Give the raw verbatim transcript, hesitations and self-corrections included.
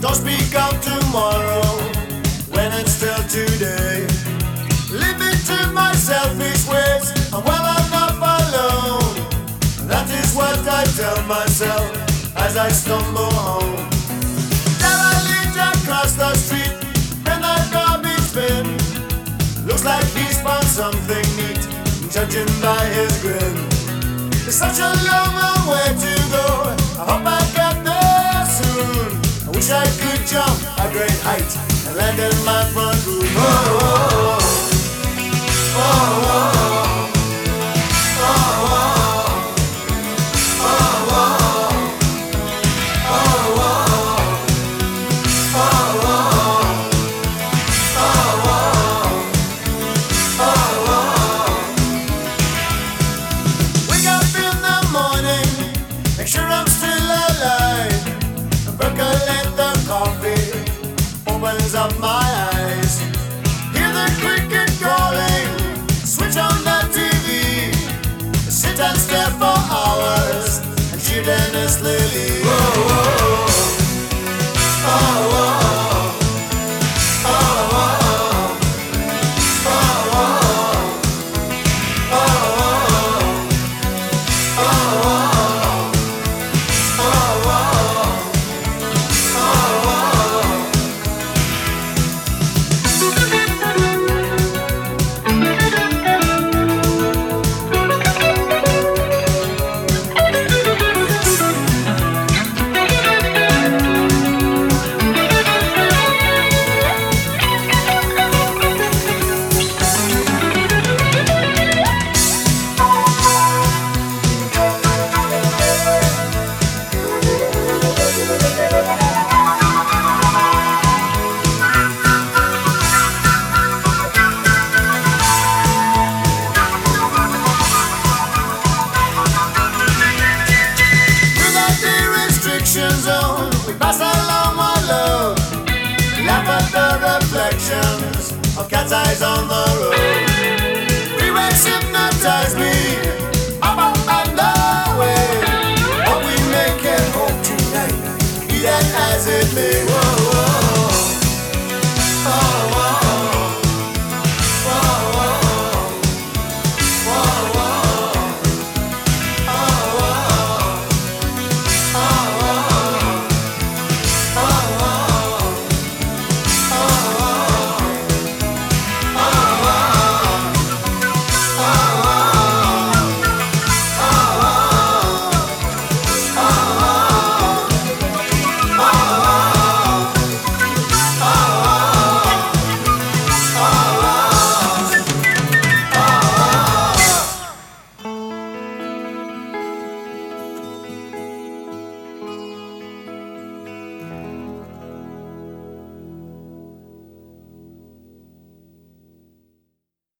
Don't speak of tomorrow when it's still today. Leave me to my selfish ways, and well enough alone. That is what I tell myself as I stumble home. Derelict across the street, and I garbage bin. Looks like he's found something neat, judging by his grin. It's such a long, long way to go. I hope I get there soon. I wish I could jump a great height and land in my front room. Oh, oh, oh, oh, oh, oh, oh. Sure I'm still alive. Percolate the coffee, opens up my eyes. Hear the cricket calling, switch on the T V. Sit and stare for hours and cheer endlessly. Whoa, whoa, oh, oh, oh. Zone, we pass along my love, laugh at the reflections of cat's eyes on the road.